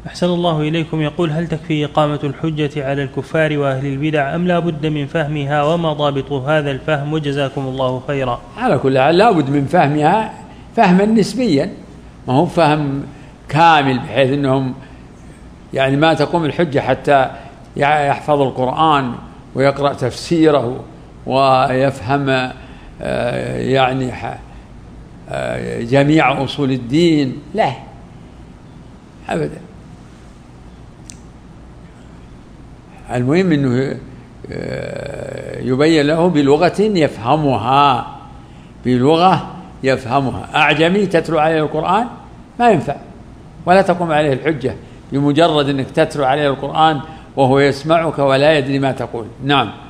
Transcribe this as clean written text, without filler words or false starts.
أحسن الله إليكم. يقول: هل تكفي إقامة الحجة على الكفار وأهل البدع أم لا بد من فهمها، وما ضابط هذا الفهم، وجزاكم الله خيرا؟ على كل حال لا بد من فهمها فهما نسبيا، ما هو فهم كامل بحيث أنهم يعني ما تقوم الحجة حتى يحفظ القرآن ويقرأ تفسيره ويفهم يعني جميع أصول الدين، لا أبدا. المهم أنه يبين له بلغة يفهمها، بلغة يفهمها. أعجمي تتلو عليه القرآن ما ينفع ولا تقوم عليه الحجة بمجرد أنك تتلو عليه القرآن وهو يسمعك ولا يدري ما تقول. نعم.